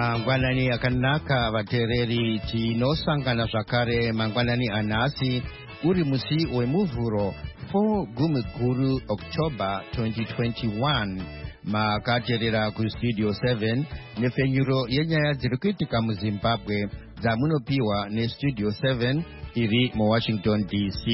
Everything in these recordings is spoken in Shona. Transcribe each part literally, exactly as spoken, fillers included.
Mangwanani akanaka vatereri tinosangana zvakare mangwanani anhasi uri musi wemuvhuro four gumiguru October twenty twenty-one. Makaterera kustudio seven nefenyuro yenyaya dziri kuitika muZimbabwe dzamunopiwa nestudio seven iri muWashington D C.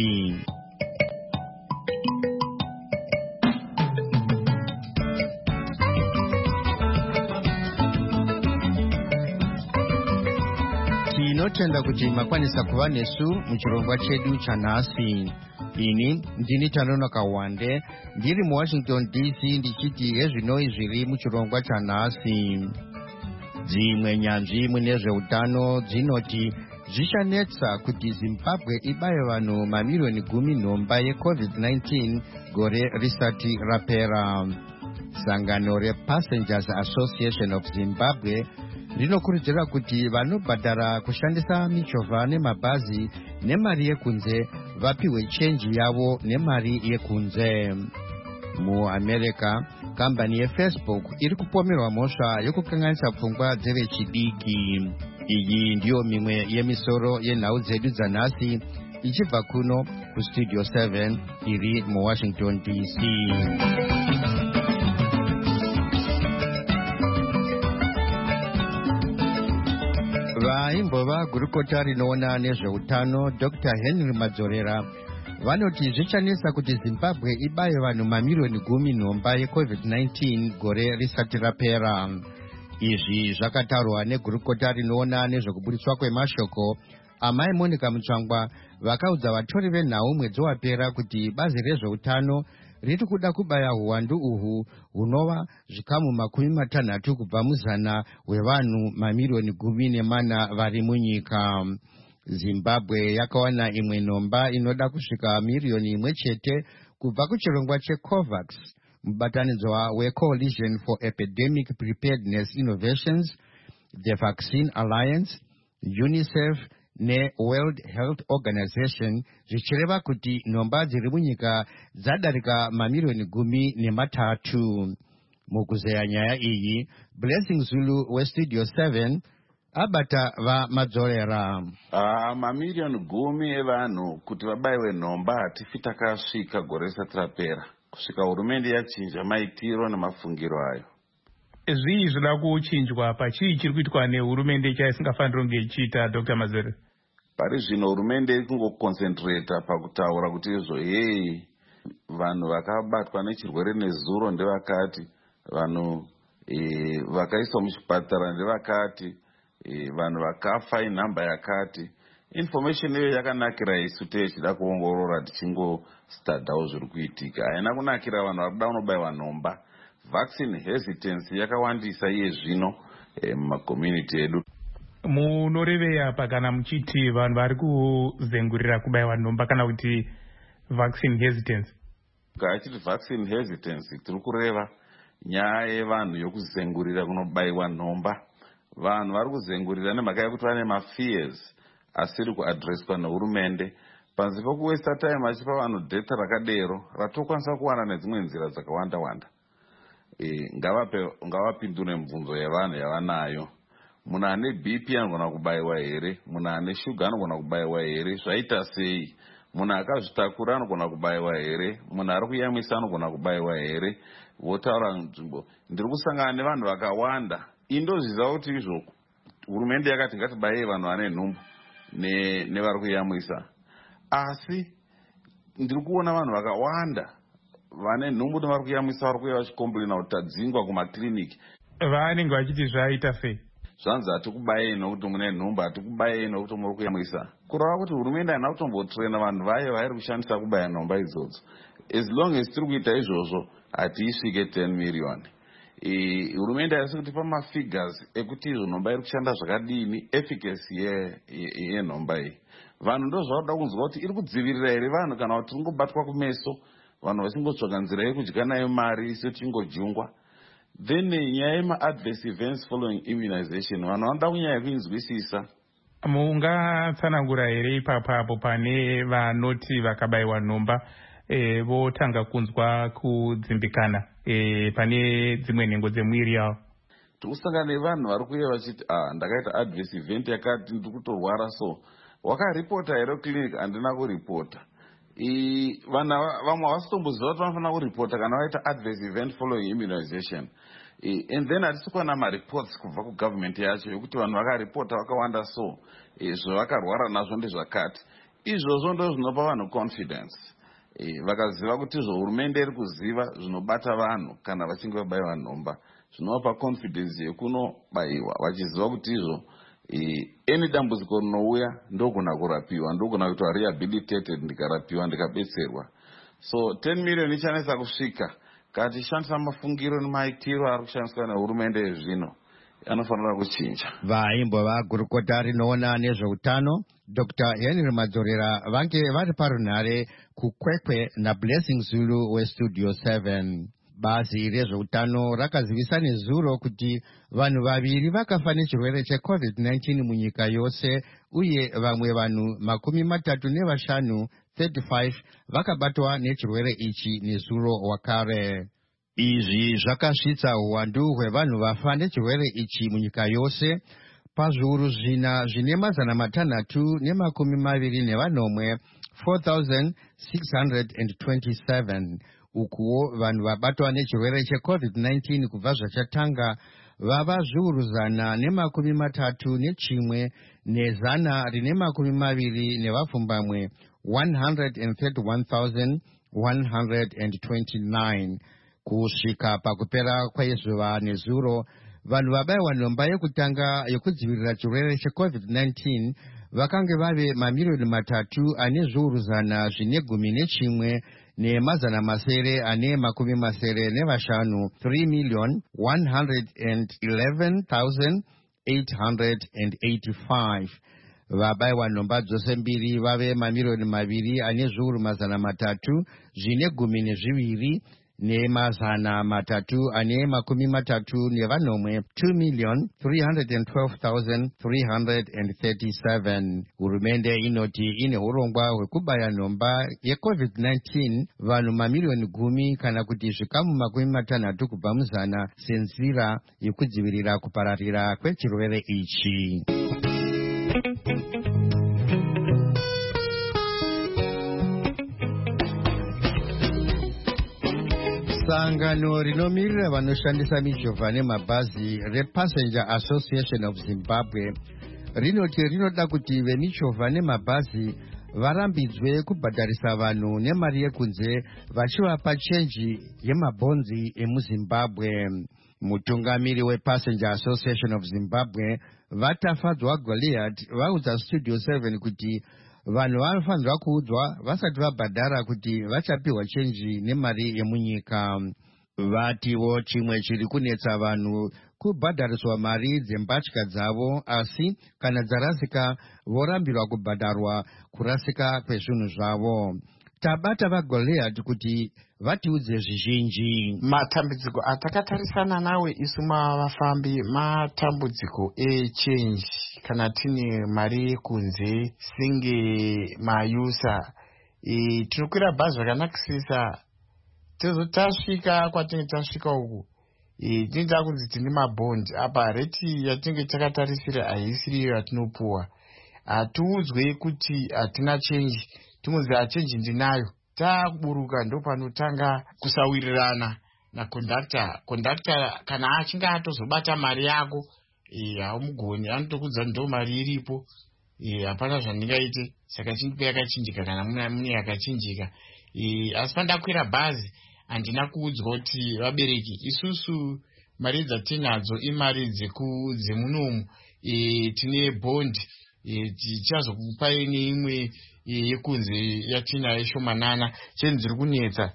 Tinotenda kuti makwanisa kuva nesu muchirongwa chedu chanhasi. Ini ndini Tanonoka Wande ndiri muWashington D C ndichiti hezvinoi zviri muchirongwa chanhasi. Dzimwe nyanzvi mune zveutano dzinoti zvichanetsa kuti Zimbabwe ibaye vanhu mamiliyoni gumi nhomba yecovid nineteen gore risati rapera. Sangano rePassengers Association of Zimbabwe rinokurudzira kuti vanobhadhara kushandisa michovha nemabhazi nemari yekunze vapiwe chenji yavo nemari yekunze. MuAmerica, kambani yeFacebook iri kupomerwa mhosva yokukanganisa pfungwa dzevechidiki. Iyi ndiyo mimwe yemisoro yenhau dzedu dzanhasi ichibva kuno kustudio seven iri muWashington D C. Vaimbova gurukota rinoona nezveutano Doctor Henry Madzorera vanoti zvichanesa kuti Zimbabwe ibaye vanhu mamiliyoni gumi nhomba yecovid nineteen gore risati rapera. Izvi zvakatarwa negurukota rinoona nezvekubudiswa kwemashoko amai Monica Mutsvangwa vakaudza vatori venhau mwedzi wapera kuti bazi rezveutano riri kuda kubaya huwandu uhu hunova zvikamu makumi matanhatu kubva muzana wevanhu mamiliyoni gumi nemana vari munyika. Zimbabwe yakawana imwe nhomba inoda kusvika miriyoni imwe chete kubva kuchirongwa cheCOVAX, mubatanidzwa weCoalition for Epidemic Preparedness Innovations, the Vaccine Alliance, UNICEF neWorld Health Organization, zvichireva kuti nhomba dziri munyika dzadarika mamiliyoni gumi nematatu. Mukuzeya nyaya iyi, Blessing Zulu westudio seven abata vaMadzorera. Ah, mamiliyoni gumi evanhu kuti vabayiwe nhomba hatifi takasvika gore risati rapera. Kusvika hurumende yachinja maitiro nemafungiro ayo. Zvii zvida kuchinjwa pachii chiri kuitwa nehurumende chaisingafaniri kunge ichiita, Doctor Madzorera? Pari zvino hurumende iri kungoconcentrata pakutaura kuti izvo hei vanhu vakabatwa nechirwere nezuro ndevakati, vanhu e, vakaiswa muchipatara ndevakati, e, vanhu vakafa inhamba yakati. Information iyo yakanakira isu techida kuongorora tichingostadawo zviri kuitika. Haina kunakira vanhu vari kuda kunobayiwa nhomba. Vaccine hesitance yakawandisa iye zvino e, mumakommunity edu. Munoreveya apa kana muchiti vanhu vari kuzengurira kubayiwa nhomba kana kuti vaccine hesitance? Kachiti vaccine hesitance tiri kureva nyaya yevanhu yokuzengurira kunobayiwa nhomba. Vanhu vari kuzengurira nemhaka yekuti vane mafears asiri kuadreswa nehurumende. Panze pokuwesta time achipa vanhu data rakadero ratokwanisa kuwana nedzimwe nzira dzakawanda wanda. E, ngavape ngavapindure mibvunzo yevanhu yavanayo. Munhu ane B P anogona kubayiwa here? Munhu ane shuga anogona kubayiwa here? Zvaita sei? Munhu akazvitakura anogona kubayiwa here? Munhu ari kuyamwisa anogona kubayiwa here? Votaura nzvimbo. Ndiri kusangana nevanhu vakawanda. Indozviziva kuti izvo hurumende yakati ngatibaye vanhu vane nhumbu ne nevari kuyamwisa. Asi ndiri kuona vanhu vakawanda vane nhumbu nevari kuyamwisa vari kuuya vachikomplaina kuti tadzingwa kumakiriniki. Vanenge vachiti zvaita sei? Zvanzi hatikubayei nokuti mune nhumbu, hatikubayei nokuti muri kuyamwisa. Kureva kuti hurumende haina kutombotraina vanhu vayo vairi kushandisa kubaya nhomba idzodzo. As long as tiri kuita izvozvo hatiisvike ten million. E, hurumende haisi kutipa mafigures ekuti izvo nhomba iri kushanda zvakadini, efficacy yenhomba iyi. Vanhu ndozvakuda kunzwa kuti iri kudzivirira here vanhu kana kuti tingobatwa kumeso, vanhu vachingotsvaga nzira yekudya nayo mari isu tingojungwa. Then nyaya yema-adverse events following immunization, vanhu vanoda kunyanya kuinzwisisa. Mungatsanangura here ipapapo pane vanoti vakabayiwa nhomba e, votanga kunzwa kudzimbikana e, pane dzimwe nhengo dzemwiri yavo? tikusangana nevanhu vari kuuya vachiti ah ndakaita adverse event yakati ndiri kutorwara, so wakaripota here clinic? Handina kuripota. Vamwe havasitomboziva kuti vanofanira kuripota kana vaita adverse event following immunization. And then hatisi kuwana mareports kubva kugovernment yacho yokuti vanhu vakaripota vakawanda, so zvavakarwara nazvo ndezvakati. Izvozvo ndo zvinopa vanhu confidence. Vakaziva kuti izvo hurumende iri kuziva zvinobata vanhu kana vachinge vabayiwa nhomba, zvinovapa confidence yekunobayiwa vachiziva kuti izvo any dambudziko rinouya ndogona kurapiwa, ndogona kuitwa rehabilitated, ndikarapiwa ndikabetserwa. So ten million ichanetsa kusvika. Kana tichishandisa mafungiro nemaitiro ari kushandiswa nehurumende yezvino, anofanira kuchinja. Vaimbova gurukota rinoona nezveutano Doctor Henry Madzorera vange vari parunhare kukwekwe naBlessing Zulu weStudio seven. Bazi rezveutano rakazivisa nezuro kuti vanhu vaviri vakafa nechirwere checovid nineteen munyika yose, uye vamwe vanhu makumi matatu nevashanu thirty-five vakabatwa nechirwere ichi nezuro wakare. Izvi zvakasvitsa uwandu hwevanhu vafa nechirwere ichi munyika yose pazviuru zvina zvine mazana matanhatu nemakumi maviri nevanomwe four thousand six hundred twenty-seven. Ukuwo vanhu vabatwa nechirwere checovid nineteen kubva zvachatanga vava zviuru zana nemakumi matatu nechimwe nezana rine makumi maviri nevapfumbamwe one hundred thirty-one thousand one hundred twenty-nine. Kusvika pakupera kwezuva nezuro, vanhu vabayiwa nhomba yekutanga yokudzivirira chirwere checovid nineteen vakange vave mamiliyoni matatu ane zviuru zana zvine gumi nechimwe nemazana masere ane makumi masere nevashanu three million one hundred eleven thousand eight hundred eighty-five. Vabayiwa nhomba dzose mbiri vave mamiliyoni maviri ane zviuru mazana matatu zvine gumi nezviviri nemazana matatu ane makumi matatu nevanomwe two million three hundred twelve thousand three hundred thirty-seven. Hurumende inoti ine urongwa hwekubaya nhomba yecovid nineteen vanhu mamiliyoni gumi kana kuti zvikamu makumi matanhatu kubva muzana senzira yekudzivirira kupararira kwechirwere ichi. Sangano rinomirira vanoshandisa michovha nemabhazi rePassenger Association of Zimbabwe rinoti rinoda kuti vemichovha nemabhazi varambidzwe kubhadharisa vanhu nemari yekunze vachivapa chenji yemabhonzi emuZimbabwe. Mutungamiri wePassenger Association of Zimbabwe Vatafadzwa Goliath vaudza Studio seven kuti vanhu vanofanirwa kuudzwa vasati vabhadhara kuti vachapiwa chenji nemari yemunyika. Vatiwo chimwe chiri kunetsa vanhu kubhadhariswa mari dzembatya dzavo, asi kana dzarasika vorambirwa kubhadharwa kurasika kwezvinhu zvavo. Tabata vaGoliath kuti vatiudze zvizhinji. Matambudziko atakatarisana nawe isu mavafambi matambudziko echange kana tine mari yekunze singe mayusa. E, tinokwira bhazi rakanakisisa tezo tasvika kwatinge tasvika uku e, tinoita kunzi tine mabhondi apa reti yatinge takatarisira haisiri iyo yatinopuwa. Hatiudzwe kuti hatina chenji, timunzi achenji ndinayo. Taburuka ndo panotanga kusawirirana na kondakta. Kondakta kana achinga atozobata mari yako e, haumugoni, anotokudza ndo mari iripo. E, hapana zvandingaite, saka chindipe yakachinjika kana mune mune yakachinjika. E, asi pandakwira bhazi handina kuudzwa kuti vabereki isusu mari dzatinadzo imari dzeku dzemunomu e, tine bondi e, tichazokupai neimwe yekunze yatinayo shomanana chenzi dziri kunetsa.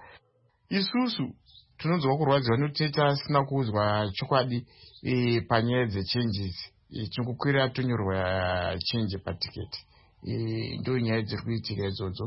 Isusu tinonzwa kurwadziwa nekuti tasina kuudzwa chokwadi e, panyaya dzechanges. E, tinokukwira tonyorwa chenji patiketi. E, ndo nyaya dziri kuitika idzodzo.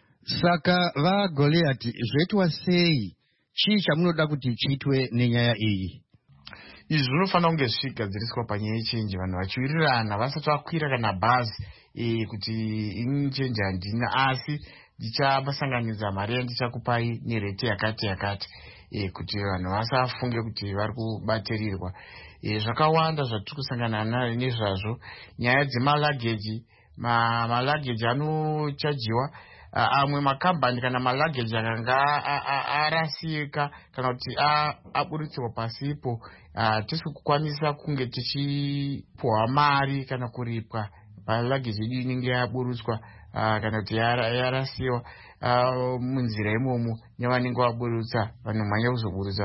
Saka vaGoliath zvoitwa sei? Chii chamunoda kuti chiitwe nenyaya iyi? Izvi zvinofanira kunge zvichigadziriswa panyaya yechenji, vanhu vachiwirirana vasati vakwira kana bhazi e, kuti ini chenji handina, asi ndichabasanganidza mari yandichakupai nereti yakati yakati. e, kuti vanhu vasafunge kuti vari kubatirirwa. E, zvakawanda zvatiri kusangana nayo nezvazvo, nyaya dzemalageji. Malageji anochajiwa amwe makambani kana malageji akanga arasika kana kuti aburitsirwa pasipo, tisi kukwanisa kunge tichipuwa mari kana kuripwa malageji edu inenge yaburutswa kana kuti yarasiwa munzira imomo nevanenge vaburutsa. Vanhu manya kuzoburutsa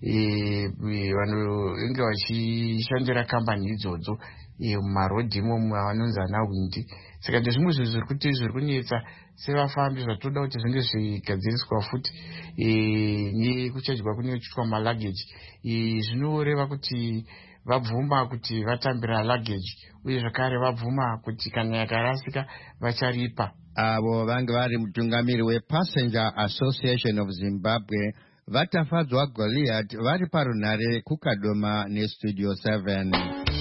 vanenge vachishandira kambani idzodzo mumarodhi imomo avanonzi anawindi. Saka ndezvimwe zvinhu zviri kuti zviri kunetsa sevafambi zvatoda kuti zvinge zvigadziriswa futi nekuchajiwa kunoitwa malageji. Zvinoreva kuti vabvuma kuti vatambira lageji uye zvakare vabvuma kuti kana yakarasika vacharipa. Avo vange vari mutungamiri wePassenger Association of Zimbabwe vatafadzwa Goliath vari parunhare kuKadoma neStudio seven.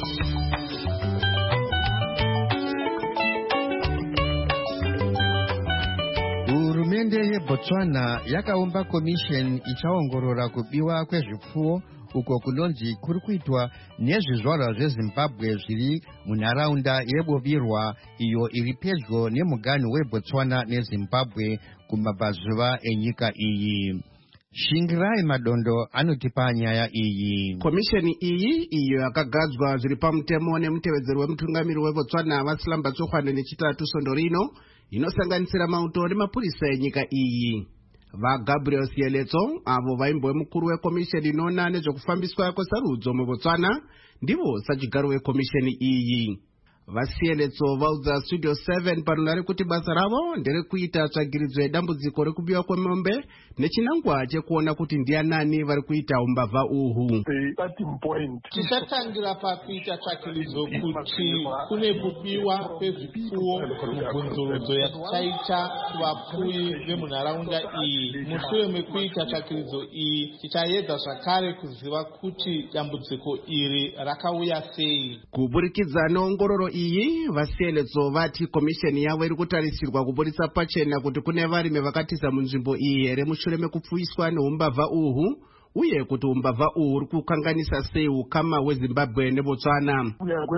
Hurumende yeBotswana yakaumba komisheni ichaongorora kubiwa kwezvipfuwo uko kunonzi kuri kuitwa nezvizvarwa zveZimbabwe zviri munharaunda yebovirwa iyo iri pedyo nemuganhu weBotswana neZimbabwe kumabvazuva enyika iyi. Shingirai Madondo anotipa nyaya iyi. Komisheni iyi iyo yakagadzwa zviri pamutemo nemutevedzeri wemutungamiri weBotswana Vasilamba Tsohwane nechitatu Sondorino inosanganisira mauto nemapurisa enyika iyi. VaGabriel Sieletso avo vaimbove mukuru wekomisheni inoona nezvekufambiswa kwesarudzo muBotswana ndivo sachigaro wekomisheni iyi. VaSieletso vaudza Studio seven parunhare kuti basa ravo nderekuita tsvagiridzo yedambudziko rekubiwa kwemombe nechinangwa chekuona kuti ndianani vari kuita umbavha uhu. Tichatangira pakuita tsvagiridzo kuti kune kubiwa kwezvipfuwo mubvunzurudzo yataita kuvapfuyi vemunharaunda iyi. Mushure mekuita tsvagiridzo iyi tichaedza zvakare kuziva kuti dambudziko iri rakauya sei. Kuburikidza neongororo iyi, VaSieletso vati komisheni yavo iri kutarisirwa kuburitsa pachena kuti kune varimi vakatiza munzvimbo iyi here mushure mekupfuiswa neumbavha uhu, uye kuti umbavha uhu uri kukanganisa sei ukama hweZimbabwe neBotswana.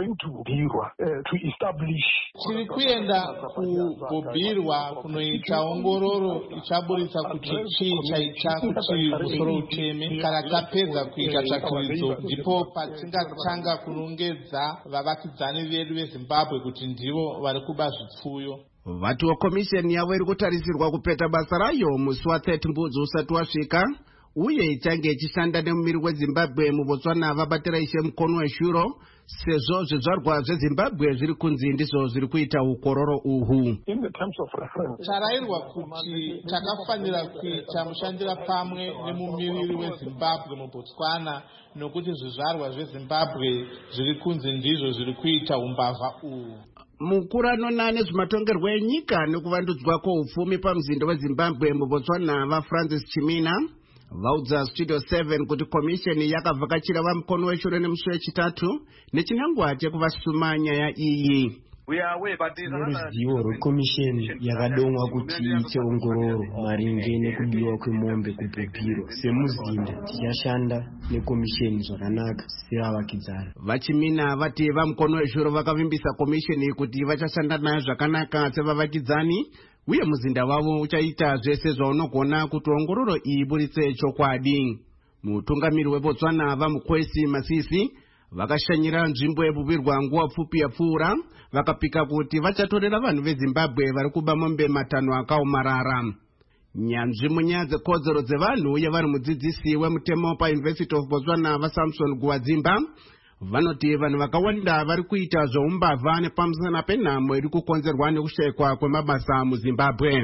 Tiri kuenda kubhobhirwa kunoita ongororo ichaburitsa kuti chii chaita kuti musoro uteme. Kana tapedza kuita tsvagiridzo ndipo patingatanga kunongedza vavakidzani vedu veZimbabwe kuti ndivo vari kuba zvipfuyo. Vati komisheni yavo iri kutarisirwa kupeta basa rayo musi wathirty mbudzi usati wasvika, uye ichange ichishanda nemumiri weZimbabwe muBotswana vabatira ishe mukono weshuro, sezvo zvizvarwa zveZimbabwe zviri kunzi ndizvo zviri kuita ukororo uhu. Tarayirwa kuti takafanira kuita mushandira pamwe nemumiriri weZimbabwe muBotswana nokuti zvizvarwa zveZimbabwe zviri kunzi ndizvo zviri kuita umbavha uhu. Mukuru anoona nezvematongerwo enyika nekuvandudzwa kwoupfumi pamuzindo weZimbabwe muBotswana vaFrancis Chimina vaudza Studio seven kuti komisheni yakavhakachira vamukono weshure nemusi wechitatu nechinangwa chekuvasuma nyaya iyi. Neruzivo rwekomisheni yakadomwa kuti iite ongororo maringe nekubiwa kwemombe kubhobhiro. Semuzinda tichashanda nekomisheni zvakanaka sevavakidzani. Vachimina vati vamukono weshure vakavimbisa komisheni kuti vachashanda nayo zvakanaka sevavakidzani, uye muzinda wavo uchaita zvese zvaunogona kuti ongororo iyi iburitse chokwadi. Mutungamiri weBotswana vaMukwesi Masisi vakashanyira nzvimbo yebubirwa nguva pfupi yapfuura, vakapika kuti vachatorera vanhu veZimbabwe vari kuba mombe matanho akaomarara. Nyanzvi munyaya dzekodzero dzevanhu uye vari mudzidzisi wemutemo paUniversity of Botswana vaSamson Guwadzimba vanoti vanhu vakawanda vari kuita zvoumbavha nepamusana penhamo iri kukonzerwa nekushayikwa kwemabasa muZimbabwe.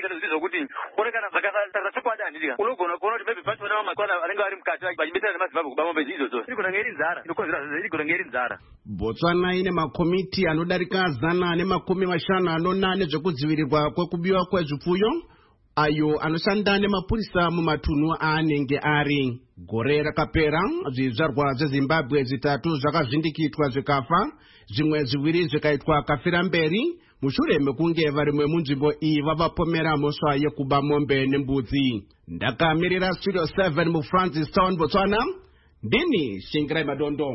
Unogona kuona kuti maybe pachona vaMatswana vanenge vari mukati vachibetsera nemaZimbabwe kuba mombe idzodzo iri kunenge iri nzara inokonzera iri kunenge iri nzara. Botswana ine makomiti anodarika zana nemakumi mashanu anoona nezvekudzivirirwa kwekubiwa kwezvipfuyo, ayo anoshanda nemapurisa mumatunhu aanenge ari. Gore rakapera zvizvarwa zveZimbabwe zvitatu zvakavhindikitwa zvikafa, zvimwe zviviri zvikaitwa kafira mberi, mushure mekunge varimwe munzvimbo iyi vavapomera mhosva yekuba mombe nembudzi. Ndakamirira Studio seven muFrancis Town, Botswana, ndini Shingirai Madondo.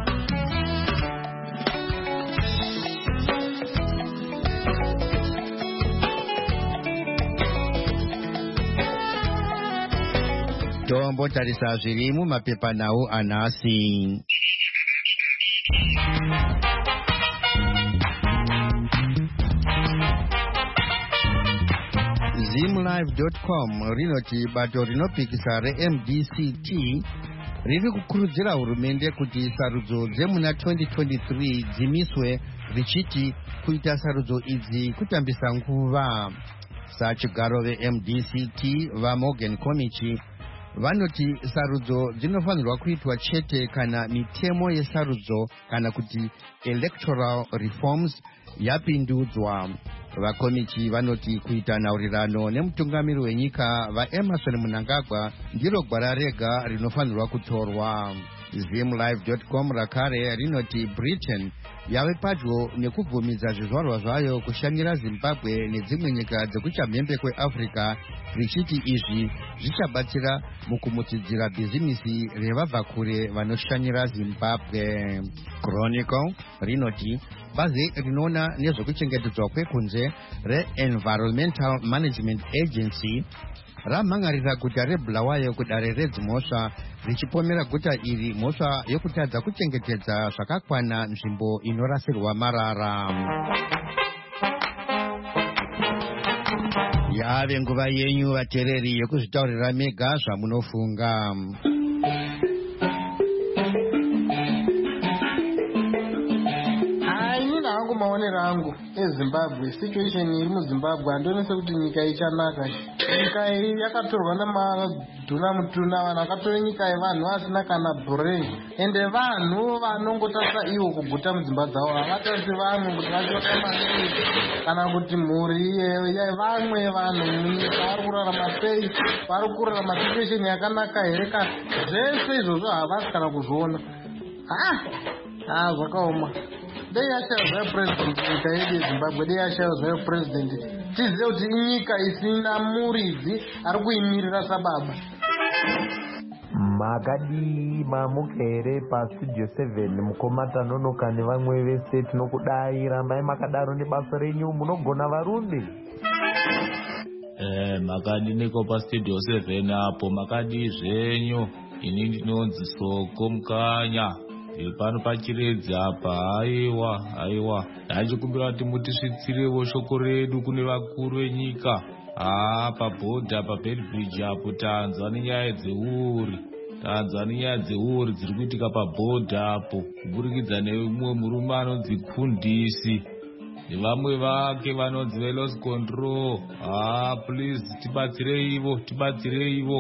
Tombo tarisa zviri mumapepanhau anhasi. Zimlive dot com rinoti bato rinopikisa re-M D C T riri kukurudzira hurumende kuti sarudzo dzemuna twenty twenty-three dzimiswe richiti kuita sarudzo idzi kutambisa nguva. Sachigaro ve-M D C T vaMorgan Komichi vanoti sarudzo dzinofanirwa kuitwa chete kana mitemo yesarudzo kana kuti electoral reforms yapindudzwa. Vakomichi vanoti kuita nhaurirano nemutungamiri wenyika vaEmerson Mnangagwa ndiro gwara rega rinofanirwa kutorwa. Zimlive dot com rakare rinoti Britain yave padyo nekubvumidza zvizvarwa zvayo kushanyira Zimbabwe nedzimwe nyika dzekuchamhembe kweAfrica richiti izvi zvichabatsira mukumutsidzira bhizimisi revabva kure vanoshanyira Zimbabwe. Chronicle rinoti bazi rinoona nezvekuchengetedzwa kwekunze re-Environmental Management Agency ramhangarira guta reBulawayo kudare redzimhosva richipomera guta iri mhosva yokutadza kuchengetedza zvakakwana nzvimbo inorasirwa marara. Yave nguva yenyu vateereri yekuzvitaurira mega zvamunofunga. Maonero angu eZimbabwe, situation iri muZimbabwe andionese kuti nyika ichanaka. Nyika iyi yakatorwa namadhuna mutuna, vanhu vakatora nyika yevanhu vasina kana brain, ende vanhu vanongotasa ivo kuguta mudzimba dzavo havatasi vamwe kuti vachoka maningi kana kuti mhuri yevamwe vanhu munyika vari kurarama sei, vari kurarama situation yakanaka here kana zvese izvozvo havasi kana kuzviona. Ah, ah zvakaoma. Dei yashaya zvayo president nyika yedu yeZimbabwe, dei yashaya zvayo president tizive kuti inyika isina muridzi ari kuimirira sababa. Makadi mamuka here paStudio seven mukomata nonoka nevamwe vese tinokudai, rambai makadaro nebasa renyu, munogona varume. Eh, makadi neko paStudio seven apo makadi zvenyu, ini ndinonzi Soko Mukanya. Pano pachiredzi apa, aiwa aiwa ndachikumbira kuti mutisvitsirewo shoko redu kune vakuru venyika. Ah, pabhodha paBedbridge apo tanzwa nenyaya dzeuri tanzwa nenyaya dzeuri dziri kuitika pabhodha apo, kuburikidza neumwe murume anonzi Kundisi nevamwe vake vanonzi veLost Control. Ah, please tibatsireivo tibatsireivo.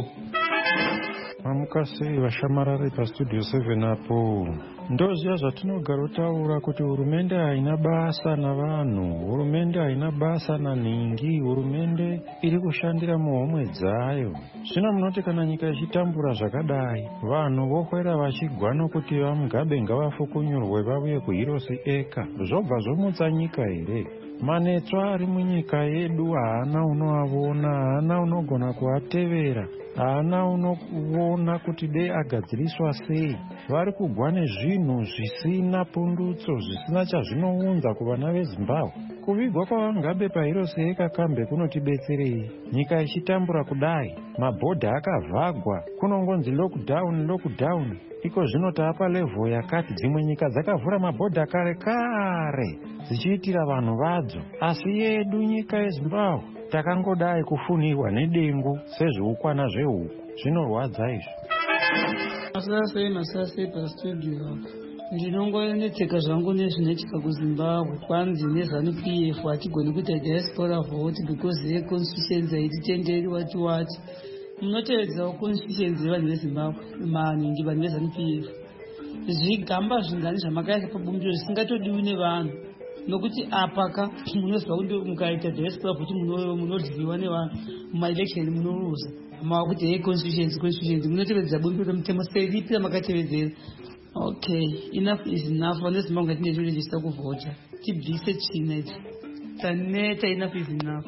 Mamukasi vashamarari paStudio seven apo. Ndoziva zvatinogara taura kuti hurumende haina basa navanhu, hurumende haina basa naningi, hurumende iri kushandira muhomwe dzayo. Zvino munoti kana nyika ichitambura zvakadai, vanhu vokwera vachigwa nokuti vaMugabe ngavafukunyurwe vauye kuHirosi eka, zvobva zvomutsa nyika here? Manetsva ari munyika yedu haana unoavona, haana unogona kuatevera, haana unoona kuti dei agadziriswa sei. Vari kugwa nezvinhu zvisina pundutso, zvisina chazvinounza kuvana veZimbabwe. Kuvigwa kwaVaMugabe paHirosi eka kambe kunotibetserei? Nyika ichitambura kudai, mabhodha akavhagwa, kunongonzi lockdown lockdown. Iko zvino taapa level yakati dzimwe nyika dzakavhura mabhodha kare kare dzichiitira vanhu vadzo, asi yedu nyika yeZimbabwe takangodai kufunirwa nedengu sezveukwana zvehuku. Zvinorwadza izvo. Masasei masasei paStudio ndinongonetseka zvangu nezvinoitika kuZimbabwe. Kwanzi neZANU-P F hatigoni kuita diaspora vote because yeconstituency haititenderi wati wati. Munotevedzerawo constituency yevanhu veZimbabwe maningi vanhu veZANU-P F. Zvigamba zvingani zvamakaisa pabumbiro zvisingatodiwi nevanhu, nokuti apaka munoziva kuti mukaita diaspora vote munoryiwa nevanhu, mumaelection munoluza. Makuti hey constituency constituency munotevedzera bumbiro remutemo seripi ramakatevedzera. Okay, enough is enough. Vanhu veZimbabwe ngatinezviregistra kuvhota, tibvise tsvina idzi. taneta enough is enough.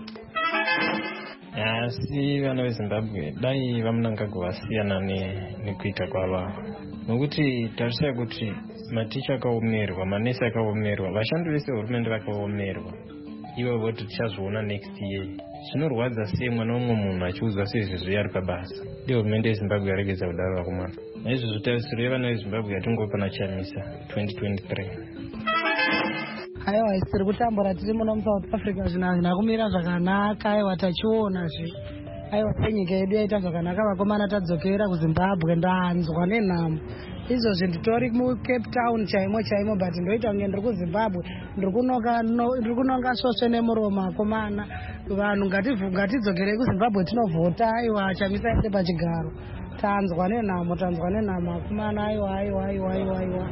Asi vana veZimbabwe dai vamunangagova nekuita kwava, nokuti tarisira kuti maticha akaomerwa, manesi akaomerwa, vashandi vese hurumende vakaomerwa. Ivo voti tichazoona next year. Zvinorwadza sei mwana umwe munhu achiudzwa seizvizvi ari pabasa. Dei hurumende yeZimbabwe yaregedza kudaro vakomana. Naizvozvo tarisiro yevana veZimbabwe yatingopa nachamisa twenty twenty-three. Aiwa, tiri kutambura tiri muno muSouth Africa zvino hazvina kumira zvakanaka. Aiwa, tachionazve. Aiwa, nyika yedu yaita zvakanaka, vakomana tadzokera kuZimbabwe ndanzwa nenhamo. Izvozvo nditori muCape Town chaimo chaimo, but ndoita kunge ndiri kuZimbabwe, ndiri kunonga svosve nemuromo vakomana. Vanhu ngatidzokerei kuZimbabwe tinovhota. Aiwa, chamisa ende pachigaro. Tanzwa nenhamo, tanzwa nenhamo vakomana. Aiwa, aiwa, aiwa, aiwa, aiwa.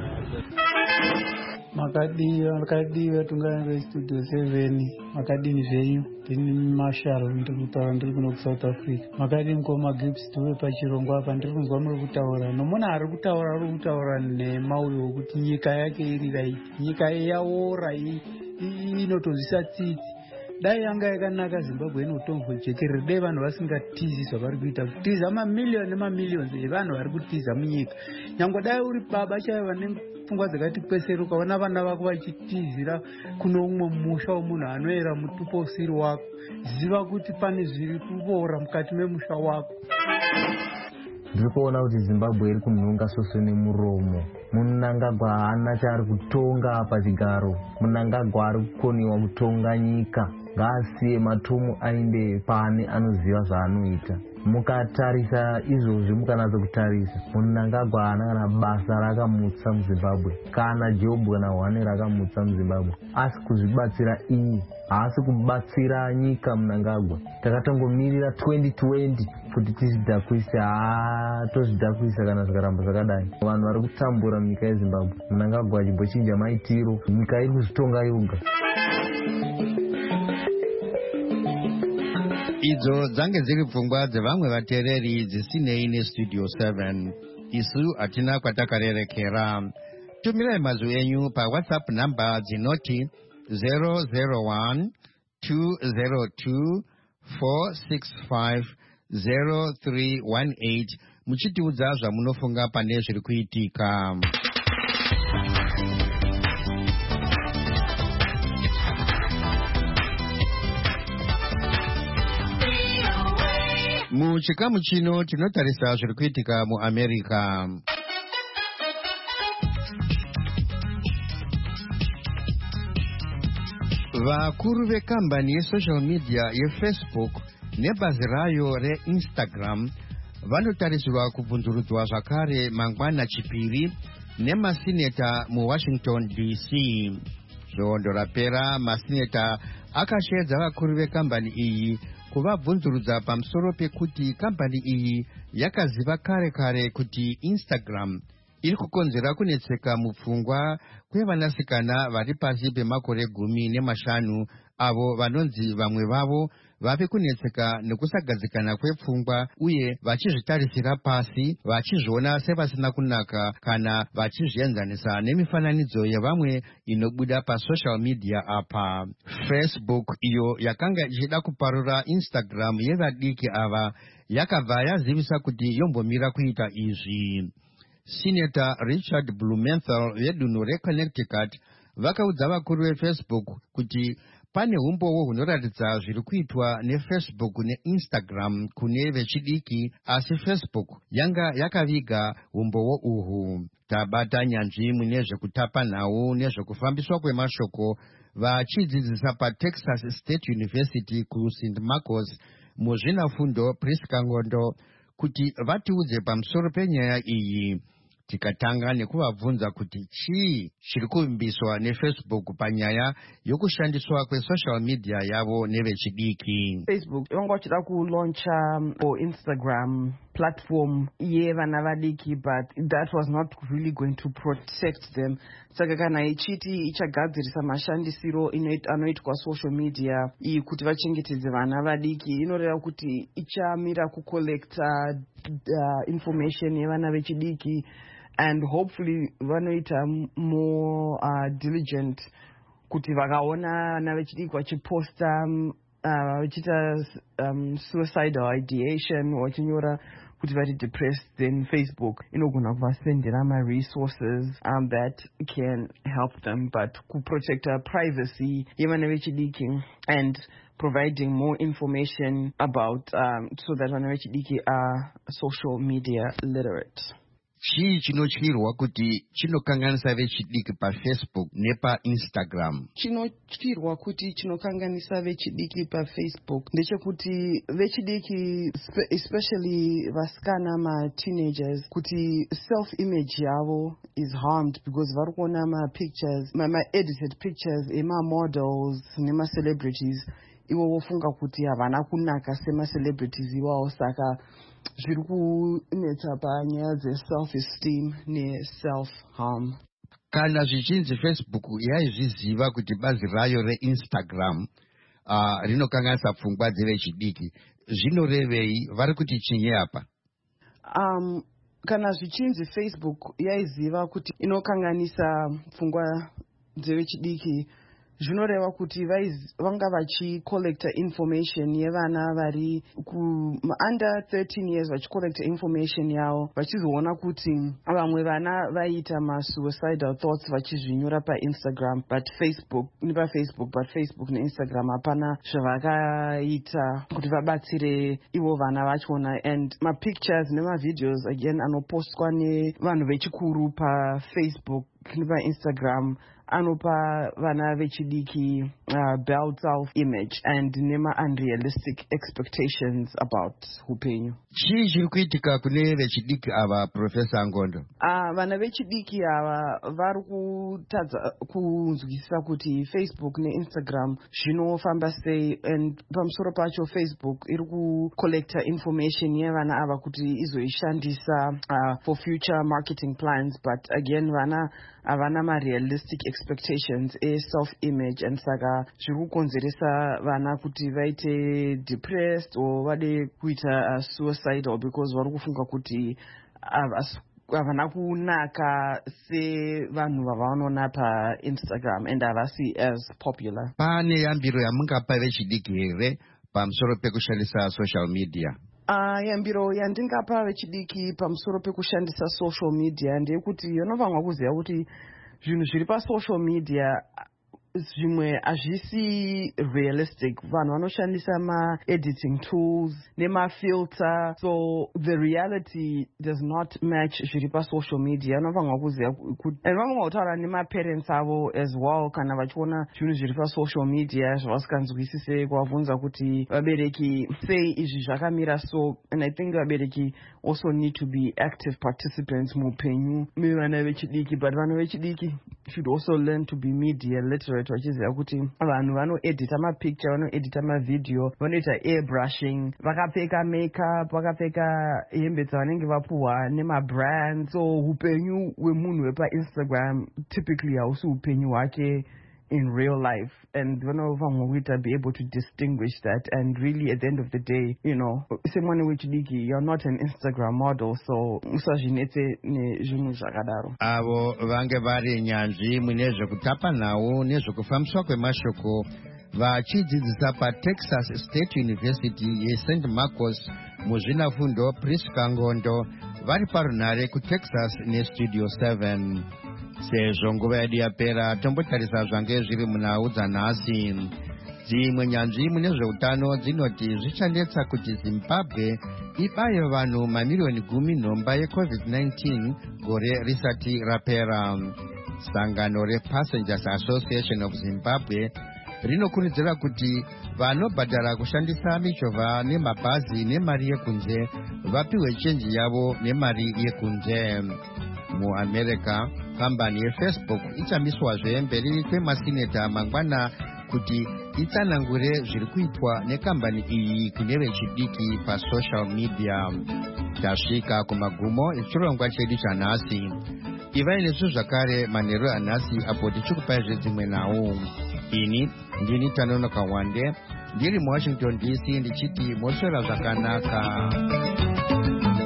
Makadiwa, makadiwa tungaenda Studio seven. Makadini zvenyu. Ndini Marshall ndiri kutaura ndiri kuno kuSouth Africa. Makadini mukoma Gibbs tuwe pachirongwa apa ndiri kunzwa muri kutaura. Nomona ari kutaura ari kutaura nemauyo wekuti nyika yake iri right. Nyika yaora inotozvisa tsitsi. Dai yanga yakanaka Zimbabwe inotonzwa jekerere, dai vanhu vasingatizi zvavari kuita. Kutiza mamiliyoni nemamiliyoni evanhu vari kutiza munyika. Nyangwe dai uri baba chaiva pfungwa dzakati kwesere, ukaona vana vako vachitizira kuno umwe musha womunhu anoera mutupo usiri wako, ziva kuti pane zviri kuboora mukati memusha wako. Ndiri kuona kuti Zimbabwe iri kunhonga soso nemuromo. Munangagwa haana chaari kutonga pachigaro. Munangagwa ari kukoniwa kutonga nyika. Ngaasiye matumu ainde pane anoziva zvaanoita. Mukatarisa izvozvi, mukanatsa kutarisa, Munangagwa haana kana basa rakamutsa muZimbabwe, kana Job kana Hwane rakamutsa muZimbabwe, asi kuzvibatsira iye, haasi kubatsira nyika. Munangagwa takatongomirira twenty twenty kuti tizvidhakwise, haa tozvidhakwisa kana zvikaramba zvakadai. Vanhu vari kutambura munyika yeZimbabwe. Munangagwa achimbochinja maitiro, nyika iri kuzvitonga yoga. Idzo dzange dziri pfungwa dzevamwe vateereri dzisinei neStudio seven. Isu hatina kwatakarerekera. Tumirai mazwi enyu paWhatsApp namba dzinoti zero zero one two zero two four six five zero three one eight muchitiudza zvamunofunga pane zviri kuitika. Muchikamu chino tinotarisa zviri kuitika muAmerica. Vakuru vekambani yesocial media yeFacebook nebazi rayo reInstagram vanotarisirwa kubvunzurudzwa zvakare mangwana chipiri nemasineta muWashington D C. Zvondo rapera, masineta akasvedza vakuru vekambani iyi kuvabvunzurudza pamusoro pekuti kambani iyi yakaziva kare kare kuti Instagram iri kukonzera kunetseka mupfungwa kwevanasikana vari pasi pemakore gumi nemashanu, avo vanonzi vamwe vavo vave kunetseka nekusagadzikana kwepfungwa uye vachizvitarisira pasi, vachizviona sevasina kunaka kana vachizvienzanisa nemifananidzo yevamwe inobuda pasocial media apa. Facebook iyo yakanga ichida kuparura Instagram yevadiki ava yakabva yazivisa kuti yombomira kuita izvi. Senator Richard Blumenthal vedunhu reConnecticut vakaudza vakuru veFacebook kuti pane umbowo hunoratidza zviri kuitwa neFacebook neInstagram kune vechidiki, asi Facebook yanga yakaviga umbowo uhu. Tabata nyanzvi mune zvekutapa nhau nezvekufambiswa kwemashoko vachidzidzisa paTexas State University kuSaint Marcos muzvinafundo Priska Ngondo kuti vatiudze pamusoro penyaya iyi. Tikatanga nekuvabvunza kuti chii chiri kuvimbiswa neFacebook panyaya yokushandiswa kwesocial media yavo nevechidiki. Facebook vanga vachida kulauncha or Instagram platform yevana vadiki, but that was not really going to protect them. Saka kana ichiti ichagadzirisa mashandisiro anoitwa social media iyi kuti vachengetedze vana vadiki, inoreva kuti ichamira kucollecta uh, information yevana vechidiki, and hopefully vanoita more uh, diligent kuti vakaona vana vechidiki vachiposta um, uh, vachiita um, suicidal ideation vachinyora kuti vari depressed, then Facebook inogona kuvasendera ma-resources um, that can help them, but kuprotecta privacy yevana vechidiki and providing more information about um, so that vana vechidiki are social media literate. Chii chinotyirwa kuti chinokanganisa vechidiki pafacebook nepainstagram? Chinotyirwa kuti chinokanganisa vechidiki pafacebook ndechekuti vechidiki especially vasikana ma-teenagers kuti self-image yavo is harmed because vari kuona ma-pictures ma-edited pictures ema-models nema-celebrities ivo vofunga kuti havana kunaka sema-celebrities iwawo, saka zviri kunetsa panyaya dze-self-esteem ne-self-harm. Kana zvichinzi Facebook yaizviziva kuti bazi rayo reinstagram uh, rinokanganisa pfungwa dzevechidiki, zvinorevei? Vari kuti chinyi apa? Um, kana zvichinzi Facebook yaiziva kuti inokanganisa pfungwa dzevechidiki, zvinoreva kuti vanga vachicollecta information yevana vari under thirteen years, vachicollecta information yavo vachizoona kuti vamwe vana vaiita ma-suicidal thoughts vachizvinyora painstagram but facebook nepafacebook but facebook neinstagram hapana zvavakaita kuti vabatsire ivo vana vachona, and ma-pictures nema-videos again anopostwa nevanhu vechikuru pafacebook nepainstagram anopa vana vechidiki uh, belt self image and nema unrealistic expectations about upenyu. Chii chiri kuitika kune vechidiki ava, Professor Ngondo? Uh, vana vechidiki ava vari kutadza kunzwisisa kuti Facebook neinstagram zvinofamba sei, and pamusoro pacho Facebook iri kucollecta information yevana ava kuti izoishandisa uh, for future marketing plans, but again vana havana ma-realistic expectations e-self-image, and saka zviri kukonzeresa vana kuti vaite depressed or vade kuita uh, suicidal because vari kufunga kuti havana kunaka sevanhu vavanoona painstagram and havasi as popular. Pane yambiro yamungapa vechidiki here pamusoro pekushandisa social media? Uh, yambiro yandingapa vechidiki pamusoro pekushandisa social media ndeyekuti yonovamwa kuziva kuti zvinhu zviri pasocial media zvimwe hazvisi realistic. Vanhu vanoshandisa ma-editing tools nema-filter, so the reality does not match zviri pasocial media. Vanovangwa kuziva kuti, and vamwe vautaura nema-parents avo as well kana vachiona zvinhu zviri pasocial media zvavasikanzwisise, kuvabvunza kuti vabereki sei izvi zvakamira so, and I think vabereki also need to be active participants muupenyu mevana vechidiki, but vana vechidiki should also learn to be media literate, vachiziva kuti vanhu vanoedita mapicture, vanoedita mavideo, vanoita airbrushing, vakapfeka makeup, vakapfeka hembe dzavanenge vapuhwa nemabrands, so upenyu hwemunhu wepainstagram typically hausi upenyu hwake in real life, and vanovamwa kuita be able to distinguish that, and really at the end of the day, you know, semwana wechidiki, you're not an Instagram model, so usazvinetse nezvinhu zvakadaro. Avo vange vari nyanzvi mune zvekutapa nawo nezvekufambiswa kwemashoko vachidzidzisa paTexas State University yeSaint Marcos muzvinafundo Priska Ngondo vari parunhare kuTexas neStudio seven. Sezvo nguva yedu yapera, tombotarisa zvange zviri munhau dzanhasi. Dzimwe nyanzvi mune zveutano dzinoti zvichanetsa kuti Zimbabwe ibaye vanhu mamiliyoni gumi nhomba yecovid nineteen gore risati rapera. Sangano rePassengers Association of Zimbabwe rinokurudzira kuti vanobhadhara kushandisa michovha nemabhazi nemari yekunze vapiwe chenji yavo nemari yekunze. MuAmerica, kambani yeFacebook ichamiswazve mberi kwemasineta mangwana kuti itsanangure zviri kuitwa nekambani iyi kune vechidiki pasocial media. Tasvika kumagumo echirongwa chedu chanhasi. Ivai nesu zvakare manheru anhasi apo tichikupai zvedzimwe nhau. Ini ndini Tanonoka Wande ndiri muWashington D C ndichiti moswera zvakanaka.